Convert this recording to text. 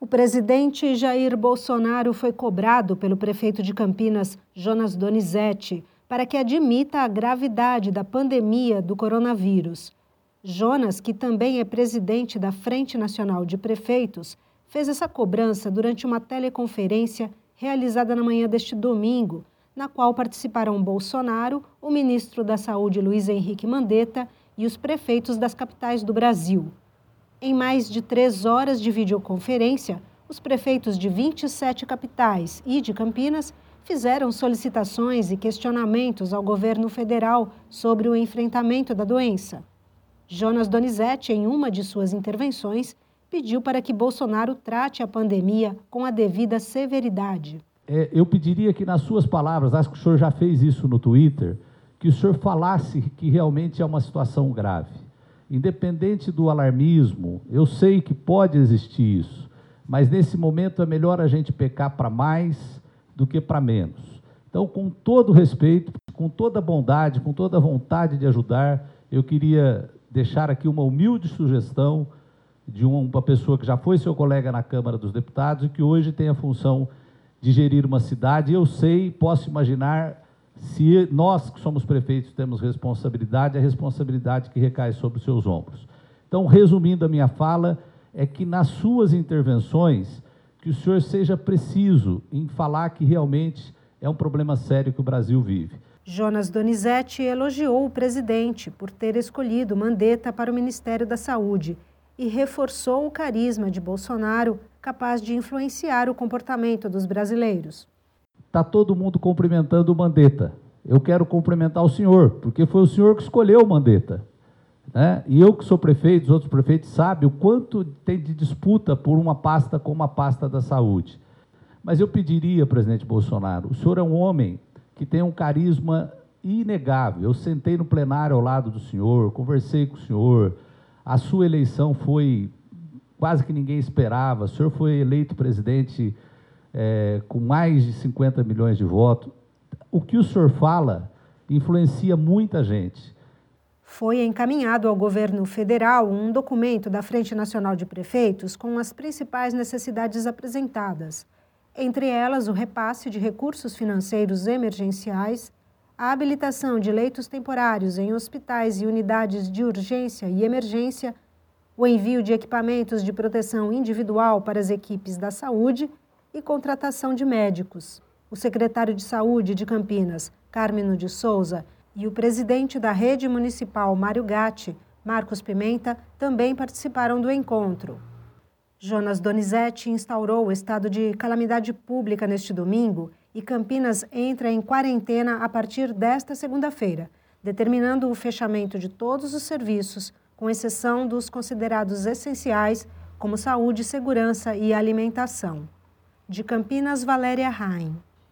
O presidente Jair Bolsonaro foi cobrado pelo prefeito de Campinas, Jonas Donizete, para que admita a gravidade da pandemia do coronavírus. Jonas, que também é presidente da Frente Nacional de Prefeitos, fez essa cobrança durante uma teleconferência realizada na manhã deste domingo, na qual participaram Bolsonaro, o ministro da Saúde Luiz Henrique Mandetta e os prefeitos das capitais do Brasil. Em mais de 3 horas de videoconferência, os prefeitos de 27 capitais e de Campinas fizeram solicitações e questionamentos ao governo federal sobre o enfrentamento da doença. Jonas Donizete, em uma de suas intervenções, pediu para que Bolsonaro trate a pandemia com a devida severidade. Eu pediria que, nas suas palavras, acho que o senhor já fez isso no Twitter, que o senhor falasse que realmente é uma situação grave. Independente do alarmismo, eu sei que pode existir isso, mas nesse momento é melhor a gente pecar para mais do que para menos. Então, com todo respeito, com toda bondade, com toda vontade de ajudar, eu queria deixar aqui uma humilde sugestão de uma pessoa que já foi seu colega na Câmara dos Deputados e que hoje tem a função de gerir uma cidade. Eu sei, posso imaginar, se nós que somos prefeitos temos responsabilidade, a responsabilidade que recai sobre os seus ombros. Então, resumindo a minha fala, é que nas suas intervenções, que o senhor seja preciso em falar que realmente é um problema sério que o Brasil vive. Jonas Donizete elogiou o presidente por ter escolhido Mandetta para o Ministério da Saúde e reforçou o carisma de Bolsonaro, capaz de influenciar o comportamento dos brasileiros. Está todo mundo cumprimentando o Mandetta. Eu quero cumprimentar o senhor, porque foi o senhor que escolheu o Mandetta, né? E eu que sou prefeito, os outros prefeitos sabem o quanto tem de disputa por uma pasta como a pasta da saúde. Mas eu pediria, presidente Bolsonaro, o senhor é um homem que tem um carisma inegável. Eu sentei no plenário ao lado do senhor, conversei com o senhor, a sua eleição foi quase que ninguém esperava, o senhor foi eleito presidente com mais de 50 milhões de votos. O que o senhor fala influencia muita gente. Foi encaminhado ao governo federal um documento da Frente Nacional de Prefeitos com as principais necessidades apresentadas, entre elas o repasse de recursos financeiros emergenciais, a habilitação de leitos temporários em hospitais e unidades de urgência e emergência, o envio de equipamentos de proteção individual para as equipes da saúde e contratação de médicos. O secretário de Saúde de Campinas, Carmino de Souza, e o presidente da Rede Municipal Mário Gatti, Marcos Pimenta, também participaram do encontro. Jonas Donizete instaurou o estado de calamidade pública neste domingo e Campinas entra em quarentena a partir desta segunda-feira, determinando o fechamento de todos os serviços, com exceção dos considerados essenciais, como saúde, segurança e alimentação. De Campinas, Valéria Raim.